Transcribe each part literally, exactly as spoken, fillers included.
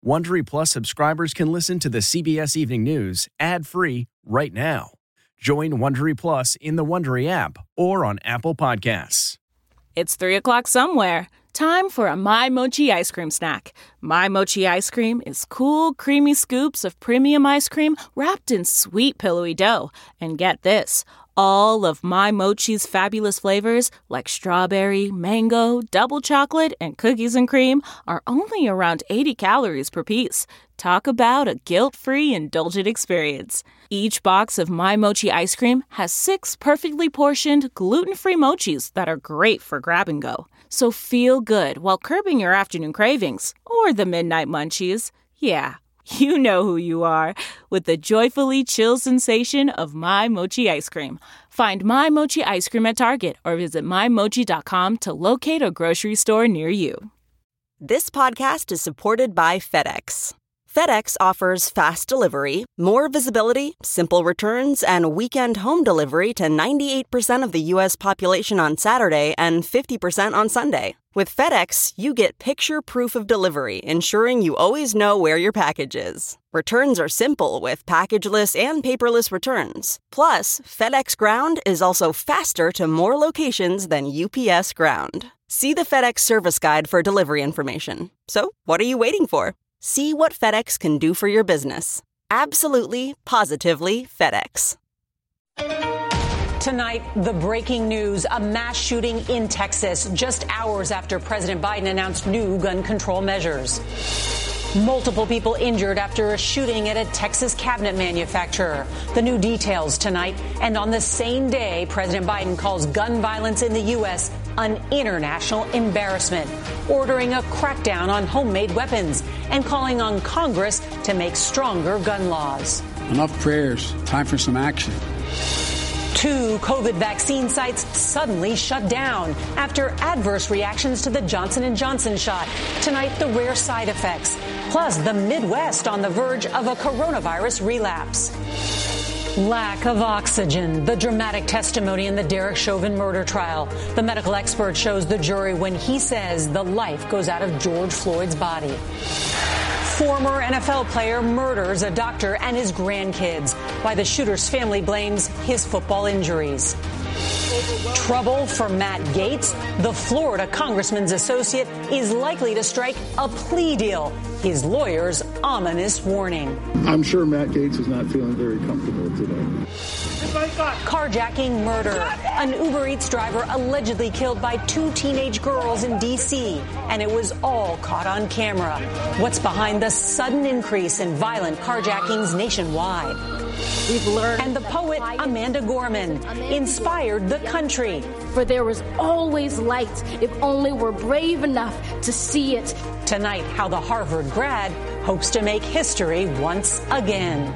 Wondery Plus subscribers can listen to the C B S Evening News ad-free right now. Join Wondery Plus in the Wondery app or on Apple Podcasts. It's three o'clock somewhere. Time for a My Mochi ice cream snack. My Mochi ice cream is cool, creamy scoops of premium ice cream wrapped in sweet, pillowy dough. And get this, all of My Mochi's fabulous flavors, like strawberry, mango, double chocolate, and cookies and cream, are only around eighty calories per piece. Talk about a guilt-free, indulgent experience. Each box of My Mochi ice cream has six perfectly portioned, gluten-free mochis that are great for grab and go. So feel good while curbing your afternoon cravings or the midnight munchies. Yeah, you know who you are with the joyfully chill sensation of My Mochi ice cream. Find My Mochi ice cream at Target or visit my mochi dot com to locate a grocery store near you. This podcast is supported by FedEx. FedEx offers fast delivery, more visibility, simple returns, and weekend home delivery to ninety-eight percent of the U S population on Saturday and fifty percent on Sunday. With FedEx, you get picture proof of delivery, ensuring you always know where your package is. Returns are simple with packageless and paperless returns. Plus, FedEx Ground is also faster to more locations than U P S Ground. See the FedEx service guide for delivery information. So, what are you waiting for? See what FedEx can do for your business. Absolutely, positively FedEx. Tonight, the breaking news, a mass shooting in Texas just hours after President Biden announced new gun control measures. Multiple people injured after a shooting at a Texas cabinet manufacturer. The new details tonight. And on the same day, President Biden calls gun violence in the U S an international embarrassment, ordering a crackdown on homemade weapons and calling on Congress to make stronger gun laws. Enough prayers. Time for some action. Two COVID vaccine sites suddenly shut down after adverse reactions to the Johnson and Johnson shot. Tonight, the rare side effects. Plus, the Midwest on the verge of a coronavirus relapse. Lack of oxygen, the dramatic testimony in the Derek Chauvin murder trial. The medical expert shows the jury when he says the life goes out of George Floyd's body. Former N F L player murders a doctor and his grandkids, while the shooter's family blames his football injuries. Trouble for Matt Gaetz. The Florida congressman's associate is likely to strike a plea deal. His lawyer's ominous warning. I'm sure Matt Gaetz is not feeling very comfortable today. Carjacking murder. An Uber Eats driver allegedly killed by two teenage girls in D C, and it was all caught on camera. What's behind the sudden increase in violent carjackings nationwide? We've learned. And the poet Amanda Gorman inspired the country. For there was always light if only we're brave enough to see it. Tonight, how the Harvard grad hopes to make history once again.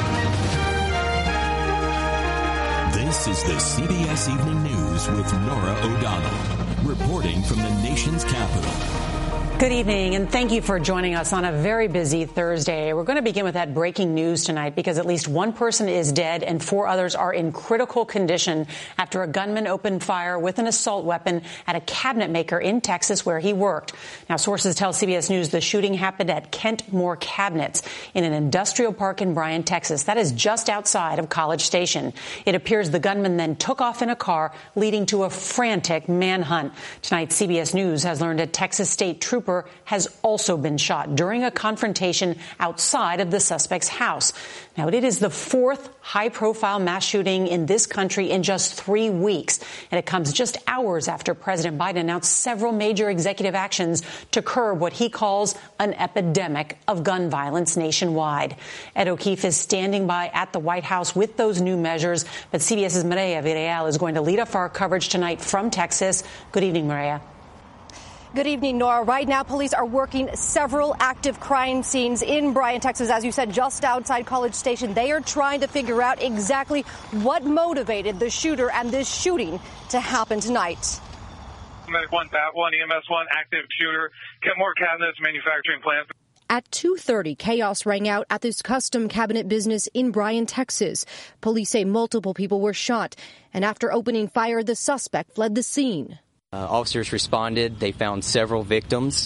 This is the C B S Evening News with Norah O'Donnell, reporting from the nation's capital. Good evening, and thank you for joining us on a very busy Thursday. We're going to begin with that breaking news tonight because at least one person is dead and four others are in critical condition after a gunman opened fire with an assault weapon at a cabinet maker in Texas where he worked. Now, sources tell C B S News the shooting happened at Kentmore Cabinets in an industrial park in Bryan, Texas. That is just outside of College Station. It appears the gunman then took off in a car, leading to a frantic manhunt. Tonight, C B S News has learned a Texas state trooper has also been shot during a confrontation outside of the suspect's house. Now, it is the fourth high-profile mass shooting in this country in just three weeks, and it comes just hours after President Biden announced several major executive actions to curb what he calls an epidemic of gun violence nationwide. Ed O'Keefe is standing by at the White House with those new measures, but CBS's Mireya Villarreal is going to lead off our coverage tonight from Texas. Good evening, Mireya. Good evening, Nora. Right now, police are working several active crime scenes in Bryan, Texas, as you said, just outside College Station. They are trying to figure out exactly what motivated the shooter and this shooting to happen tonight. one, Bat one, E M S one, active shooter, Kentmore Cabinets manufacturing plant. At two thirty, chaos rang out at this custom cabinet business in Bryan, Texas. Police say multiple people were shot, and after opening fire, the suspect fled the scene. Uh, officers responded. They found several victims,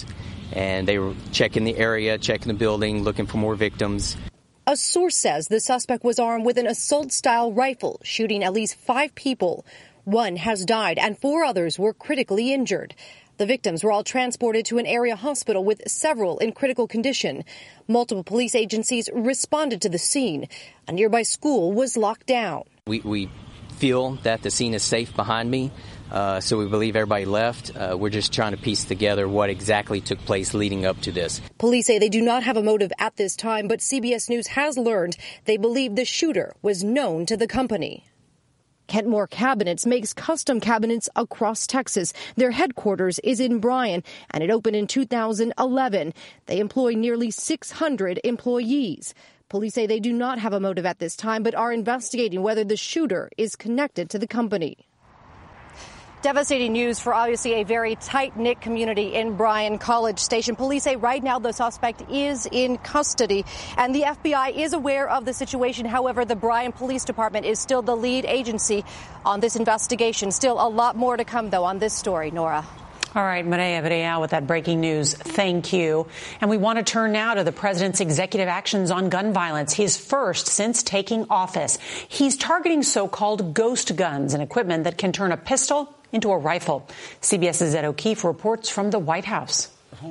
and they were checking the area, checking the building, looking for more victims. A source says the suspect was armed with an assault-style rifle, shooting at least five people. One has died and four others were critically injured. The victims were all transported to an area hospital with several in critical condition. Multiple police agencies responded to the scene. A nearby school was locked down. We, we feel that the scene is safe behind me, uh, so we believe everybody left. Uh, we're just trying to piece together what exactly took place leading up to this. Police say they do not have a motive at this time, but C B S News has learned they believe the shooter was known to the company. Kentmore Cabinets makes custom cabinets across Texas. Their headquarters is in Bryan, and it opened in two thousand eleven. They employ nearly six hundred employees. Police say they do not have a motive at this time, but are investigating whether the shooter is connected to the company. Devastating news for obviously a very tight-knit community in Bryan College Station. Police say right now the suspect is in custody, and the F B I is aware of the situation. However, the Bryan Police Department is still the lead agency on this investigation. Still a lot more to come, though, on this story. Nora. All right, Maria Vidal with that breaking news. Thank you. And we want to turn now to the president's executive actions on gun violence, his first since taking office. He's targeting so-called ghost guns, an equipment that can turn a pistol into a rifle. CBS's Ed O'Keefe reports from the White House.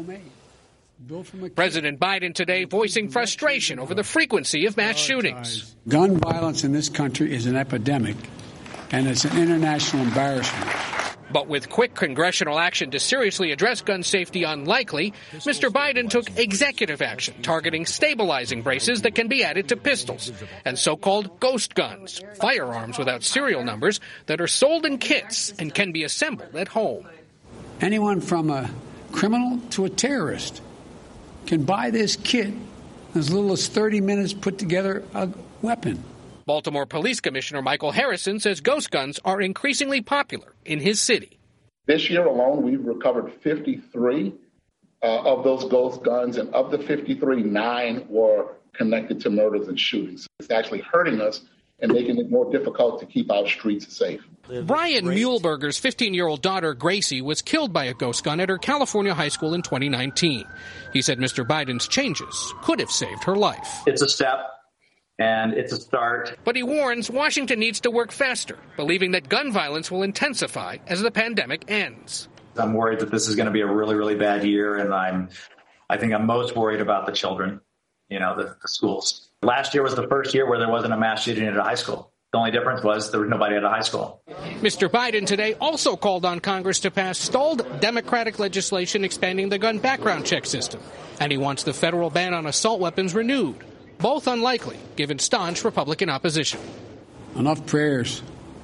President Biden today voicing frustration over the frequency of mass shootings. Gun violence in this country is an epidemic, and it's an international embarrassment. But with quick congressional action to seriously address gun safety unlikely, Mister Biden took executive action targeting stabilizing braces that can be added to pistols and so-called ghost guns, firearms without serial numbers that are sold in kits and can be assembled at home. Anyone from a criminal to a terrorist can buy this kit in as little as thirty minutes, put together a weapon. Baltimore Police Commissioner Michael Harrison says ghost guns are increasingly popular in his city. This year alone, we've recovered fifty-three uh, of those ghost guns, and of the fifty-three, nine were connected to murders and shootings. It's actually hurting us and making it more difficult to keep our streets safe. Brian Muehlberger's fifteen-year-old daughter, Gracie, was killed by a ghost gun at her California high school in twenty nineteen. He said Mister Biden's changes could have saved her life. It's a step. And it's a start. But he warns Washington needs to work faster, believing that gun violence will intensify as the pandemic ends. I'm worried that this is going to be a really, really bad year, and I'm, I think I'm most worried about the children, you know, the, the schools. Last year was the first year where there wasn't a mass shooting at a high school. The only difference was there was nobody at a high school. Mister Biden today also called on Congress to pass stalled Democratic legislation expanding the gun background check system, and he wants the federal ban on assault weapons renewed. Both unlikely, given staunch Republican opposition. Enough prayers.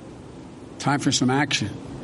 Time for some action.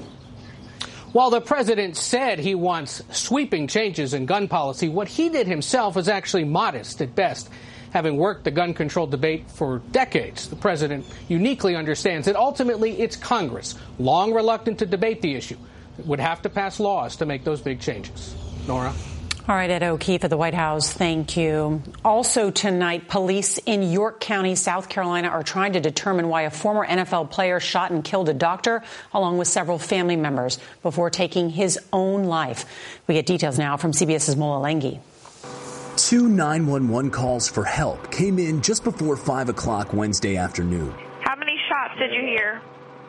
While the president said he wants sweeping changes in gun policy, what he did himself was actually modest at best. Having worked the gun control debate for decades, the president uniquely understands that ultimately it's Congress, long reluctant to debate the issue, that would have to pass laws to make those big changes. Nora? All right, Ed O'Keefe at the White House, thank you. Also tonight, police in York County, South Carolina, are trying to determine why a former N F L player shot and killed a doctor, along with several family members, before taking his own life. We get details now from CBS's Mola Lenghi. Two nine one one calls for help came in just before five o'clock Wednesday afternoon. How many shots did you hear?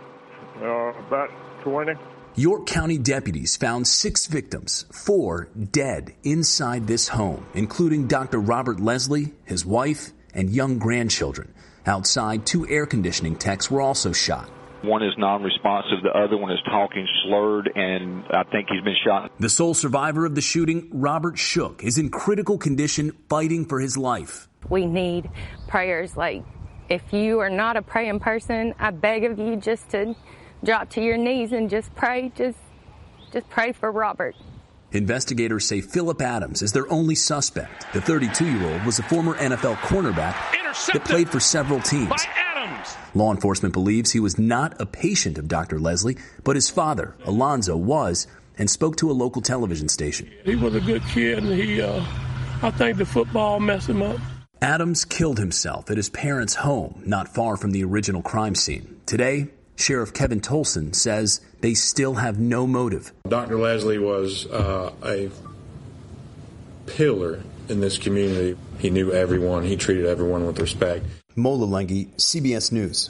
Uh, about twenty. York County deputies found six victims, four dead inside this home, including Doctor Robert Leslie, his wife, and young grandchildren. Outside, two air conditioning techs were also shot. One is non-responsive, the other one is talking slurred, and I think he's been shot. The sole survivor of the shooting, Robert Shook, is in critical condition fighting for his life. We need prayers. Like, if you are not a praying person, I beg of you just to drop to your knees and just pray. Just, just pray for Robert. Investigators say Philip Adams is their only suspect. The thirty-two-year-old was a former N F L cornerback that played for several teams. By Adams. Law enforcement believes he was not a patient of Doctor Leslie, but his father, Alonzo, was, and spoke to a local television station. He was a good kid, and he, uh, I think the football messed him up. Adams killed himself at his parents' home, not far from the original crime scene. Today, Sheriff Kevin Tolson says they still have no motive. Doctor Leslie was uh, a pillar in this community. He knew everyone. He treated everyone with respect. Mola Lengi, C B S News.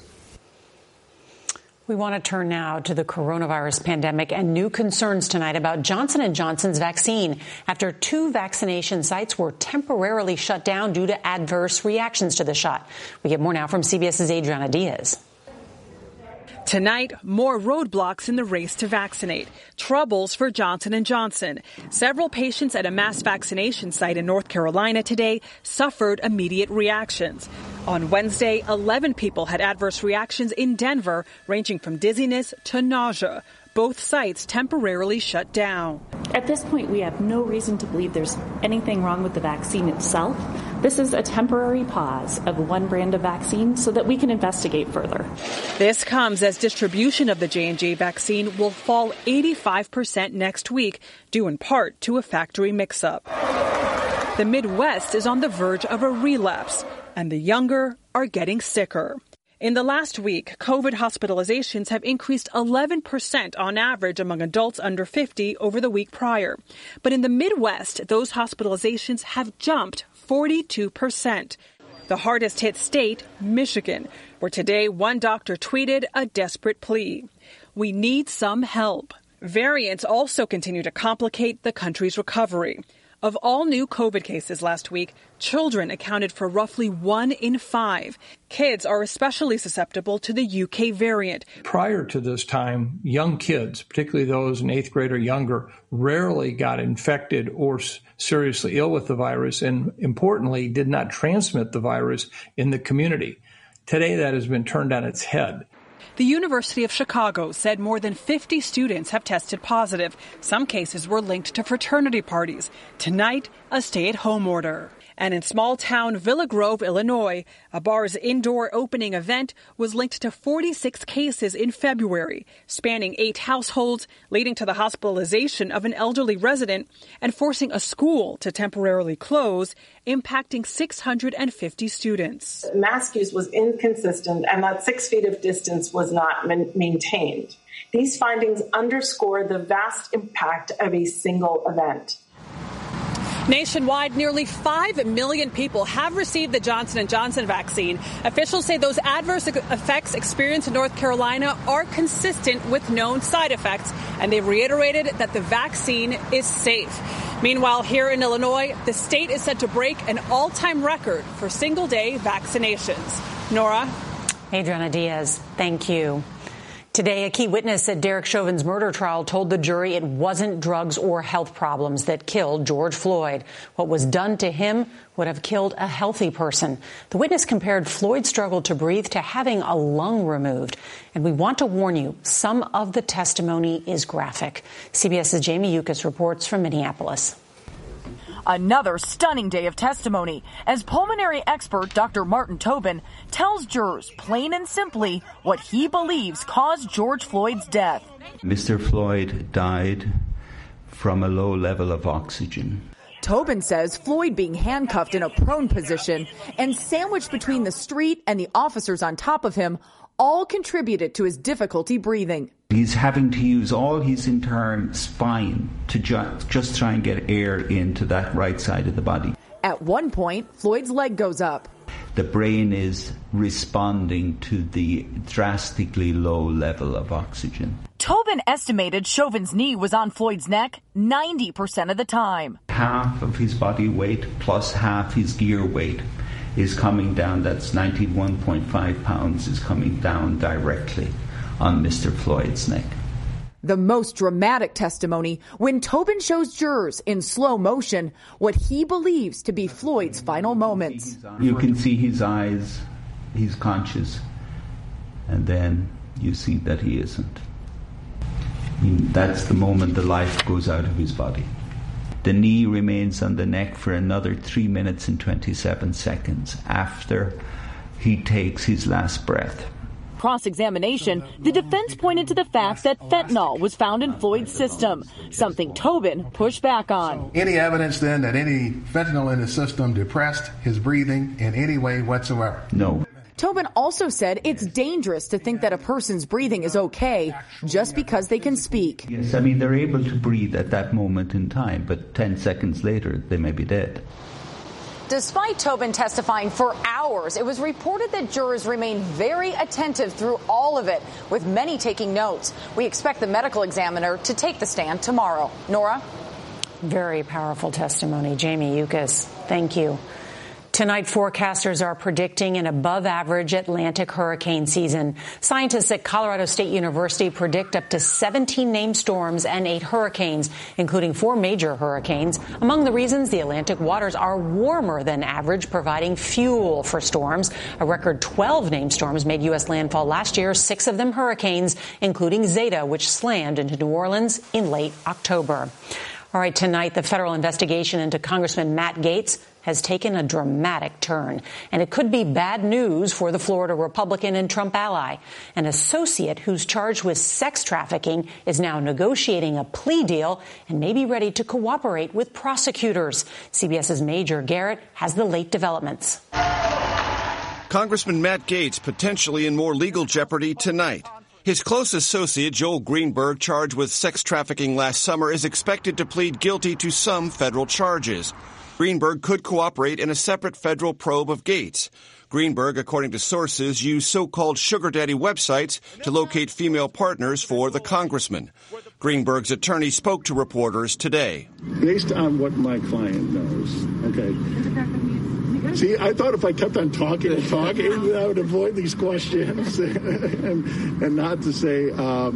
We want to turn now to the coronavirus pandemic and new concerns tonight about Johnson and Johnson's vaccine after two vaccination sites were temporarily shut down due to adverse reactions to the shot. We get more now from CBS's Adriana Diaz. Tonight, more roadblocks in the race to vaccinate. Troubles for Johnson and Johnson. Several patients at a mass vaccination site in North Carolina today suffered immediate reactions. On Wednesday, eleven people had adverse reactions in Denver, ranging from dizziness to nausea. Both sites temporarily shut down. At this point, we have no reason to believe there's anything wrong with the vaccine itself. This is a temporary pause of one brand of vaccine so that we can investigate further. This comes as distribution of the J and J vaccine will fall eighty-five percent next week, due in part to a factory mix-up. The Midwest is on the verge of a relapse, and the younger are getting sicker. In the last week, COVID hospitalizations have increased eleven percent on average among adults under fifty over the week prior. But in the Midwest, those hospitalizations have jumped forty-two percent. The hardest hit state, Michigan, where today one doctor tweeted a desperate plea. We need some help. Variants also continue to complicate the country's recovery. Of all new COVID cases last week, children accounted for roughly one in five. Kids are especially susceptible to the U K variant. Prior to this time, young kids, particularly those in eighth grade or younger, rarely got infected or seriously ill with the virus and, importantly, did not transmit the virus in the community. Today, that has been turned on its head. The University of Chicago said more than fifty students have tested positive. Some cases were linked to fraternity parties. Tonight, a stay-at-home order. And in small-town Villa Grove, Illinois, a bar's indoor opening event was linked to forty-six cases in February, spanning eight households, leading to the hospitalization of an elderly resident and forcing a school to temporarily close, impacting six hundred fifty students. Mask use was inconsistent, and that six feet of distance was not man- maintained. These findings underscore the vast impact of a single event. Nationwide, nearly five million people have received the Johnson and Johnson vaccine. Officials say those adverse effects experienced in North Carolina are consistent with known side effects, and they reiterated that the vaccine is safe. Meanwhile, here in Illinois, the state is set to break an all-time record for single-day vaccinations. Nora? Adriana Diaz, thank you. Today, a key witness at Derek Chauvin's murder trial told the jury it wasn't drugs or health problems that killed George Floyd. What was done to him would have killed a healthy person. The witness compared Floyd's struggle to breathe to having a lung removed. And we want to warn you, some of the testimony is graphic. CBS's Jamie Yuccas reports from Minneapolis. Another stunning day of testimony as pulmonary expert Doctor Martin Tobin tells jurors plain and simply what he believes caused George Floyd's death. Mister Floyd died from a low level of oxygen. Tobin says Floyd being handcuffed in a prone position and sandwiched between the street and the officers on top of him all contributed to his difficulty breathing. He's having to use all his internal spine to ju- just try and get air into that right side of the body. At one point, Floyd's leg goes up. The brain is responding to the drastically low level of oxygen. Tobin estimated Chauvin's knee was on Floyd's neck ninety percent of the time. Half of his body weight plus half his gear weight is coming down. That's ninety-one point five pounds is coming down directly on Mister Floyd's neck. The most dramatic testimony when Tobin shows jurors in slow motion what he believes to be Floyd's final moments. You can see his eyes, he's conscious, and then you see that he isn't. I mean, that's the moment the life goes out of his body. The knee remains on the neck for another three minutes and twenty-seven seconds after he takes his last breath. Cross-examination, the defense pointed to the fact that fentanyl was found in Floyd's system, something Tobin pushed back on. Any evidence then that any fentanyl in his system depressed his breathing in any way whatsoever? No. Tobin also said it's dangerous to think that a person's breathing is okay just because they can speak. Yes, I mean, they're able to breathe at that moment in time, but ten seconds later, they may be dead. Despite Tobin testifying for hours, it was reported that jurors remained very attentive through all of it, with many taking notes. We expect the medical examiner to take the stand tomorrow. Nora? Very powerful testimony. Jamie Yuccas, thank you. Tonight, forecasters are predicting an above-average Atlantic hurricane season. Scientists at Colorado State University predict up to seventeen named storms and eight hurricanes, including four major hurricanes. Among the reasons, the Atlantic waters are warmer than average, providing fuel for storms. A record twelve named storms made U S landfall last year, six of them hurricanes, including Zeta, which slammed into New Orleans in late October. All right, tonight, the federal investigation into Congressman Matt Gaetz has taken a dramatic turn, and it could be bad news for the Florida Republican and Trump ally. An associate who's charged with sex trafficking is now negotiating a plea deal and may be ready to cooperate with prosecutors. CBS's Major Garrett has the late developments. Congressman Matt Gaetz potentially in more legal jeopardy tonight. His close associate, Joel Greenberg, charged with sex trafficking last summer, is expected to plead guilty to some federal charges. Greenberg could cooperate in a separate federal probe of Gaetz. Greenberg, according to sources, used so-called sugar daddy websites to locate female partners for the congressman. Greenberg's attorney spoke to reporters today. Based on what my client knows, okay. See, I thought if I kept on talking and talking, I would avoid these questions and, and not to say,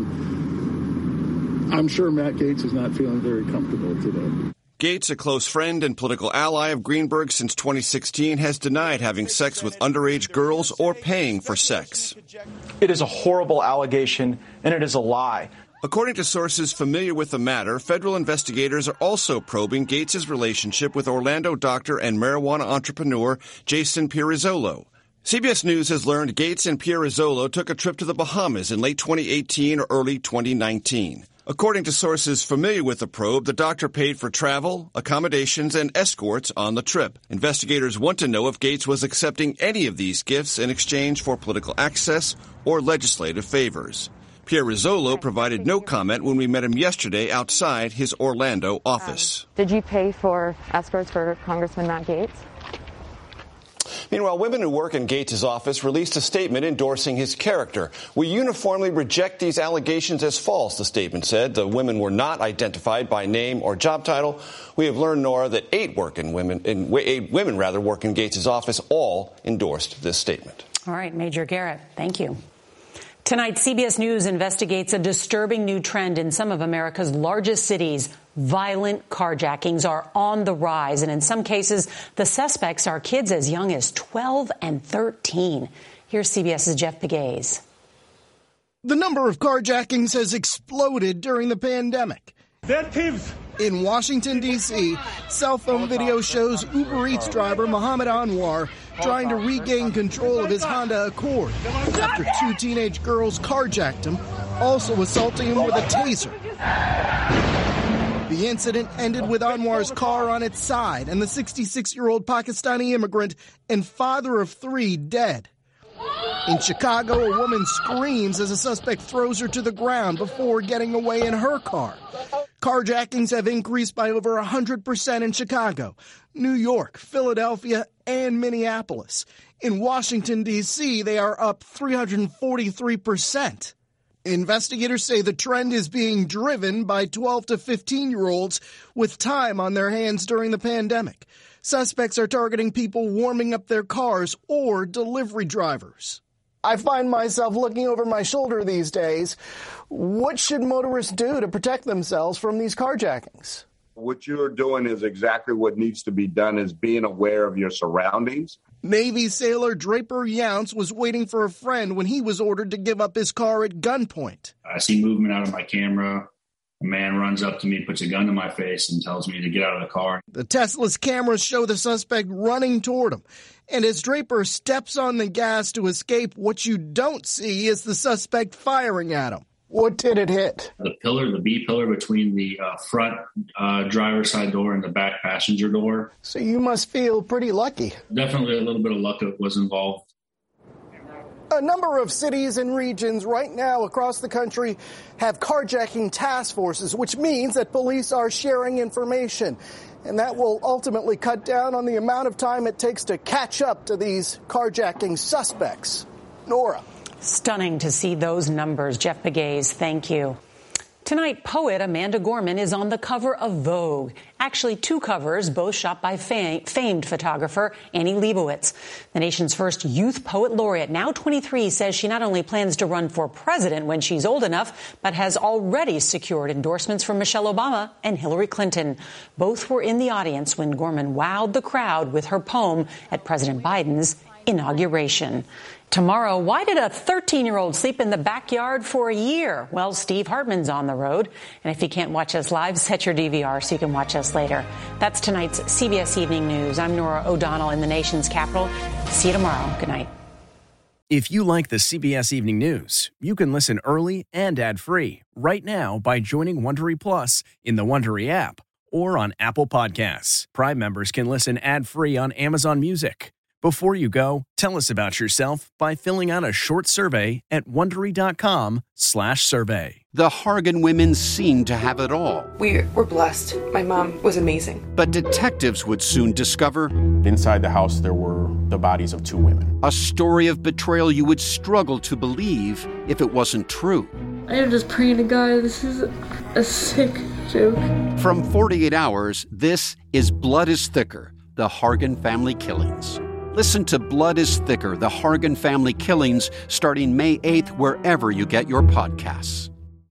um, I'm sure Matt Gaetz is not feeling very comfortable today. Gaetz, a close friend and political ally of Greenberg since twenty sixteen, has denied having sex with underage girls or paying for sex. It is a horrible allegation, and it is a lie. According to sources familiar with the matter, federal investigators are also probing Gaetz' relationship with Orlando doctor and marijuana entrepreneur Jason Pierazzolo. C B S News has learned Gaetz and Pierazzolo took a trip to the Bahamas in late twenty eighteen or early twenty nineteen. According to sources familiar with the probe, the doctor paid for travel, accommodations, and escorts on the trip. Investigators want to know if Gaetz was accepting any of these gifts in exchange for political access or legislative favors. Pierazzolo provided no comment when we met him yesterday outside his Orlando office. Um, did you pay for escorts for Congressman Matt Gaetz? Meanwhile, women who work in Gaetz' office released a statement endorsing his character. We uniformly reject these allegations as false, the statement said. The women were not identified by name or job title. We have learned, Nora, that eight work in women, in, eight women rather, work in Gaetz' office. All endorsed this statement. All right, Major Garrett, thank you. Tonight, C B S News investigates a disturbing new trend in some of America's largest cities. Violent carjackings are on the rise, and in some cases, the suspects are kids as young as twelve and thirteen. Here's CBS's Jeff Pegues. The number of carjackings has exploded during the pandemic. Dead thieves. In Washington, D C, cell phone video shows Uber Eats driver Mohammed Anwar trying to regain control of his Honda Accord after two teenage girls carjacked him, also assaulting him with a taser. The incident ended with Anwar's car on its side and the sixty-six-year-old Pakistani immigrant and father of three dead. In Chicago, a woman screams as a suspect throws her to the ground before getting away in her car. Carjackings have increased by over one hundred percent in Chicago, New York, Philadelphia, and Minneapolis. In Washington, D C, they are up three hundred forty-three percent. Investigators say the trend is being driven by twelve to fifteen-year-olds with time on their hands during the pandemic. Suspects are targeting people warming up their cars or delivery drivers. I find myself looking over my shoulder these days. What should motorists do to protect themselves from these carjackings? What you're doing is exactly what needs to be done, is being aware of your surroundings. Navy sailor Draper Younce was waiting for a friend when he was ordered to give up his car at gunpoint. I see movement out of my camera. A man runs up to me, puts a gun to my face, and tells me to get out of the car. The Tesla's cameras show the suspect running toward him. And as Draper steps on the gas to escape, what you don't see is the suspect firing at him. What did it hit? The pillar, the B pillar between the uh, front uh, driver's side door and the back passenger door. So you must feel pretty lucky. Definitely a little bit of luck was involved. A number of cities and regions right now across the country have carjacking task forces, which means that police are sharing information. And that will ultimately cut down on the amount of time it takes to catch up to these carjacking suspects. Nora. Stunning to see those numbers. Jeff Begays, thank you. Tonight, poet Amanda Gorman is on the cover of Vogue. Actually, two covers, both shot by fam- famed photographer Annie Leibovitz. The nation's first youth poet laureate, now twenty-three, says she not only plans to run for president when she's old enough, but has already secured endorsements from Michelle Obama and Hillary Clinton. Both were in the audience when Gorman wowed the crowd with her poem at President Biden's inauguration. Tomorrow, why did a thirteen-year-old sleep in the backyard for a year? Well, Steve Hartman's on the road. And if you can't watch us live, set your D V R so you can watch us later. That's tonight's C B S Evening News. I'm Nora O'Donnell in the nation's capital. See you tomorrow. Good night. If you like the C B S Evening News, you can listen early and ad-free right now by joining Wondery Plus in the Wondery app or on Apple Podcasts. Prime members can listen ad-free on Amazon Music. Before you go, tell us about yourself by filling out a short survey at Wondery.com slash survey. The Hargan women seemed to have it all. We were blessed. My mom was amazing. But detectives would soon discover... Inside the house, there were the bodies of two women. A story of betrayal you would struggle to believe if it wasn't true. I am just praying to God, this is a sick joke. From forty-eight hours, this is Blood is Thicker, the Hargan family killings. Listen to Blood is Thicker, the Hargan family killings, starting May eighth, wherever you get your podcasts.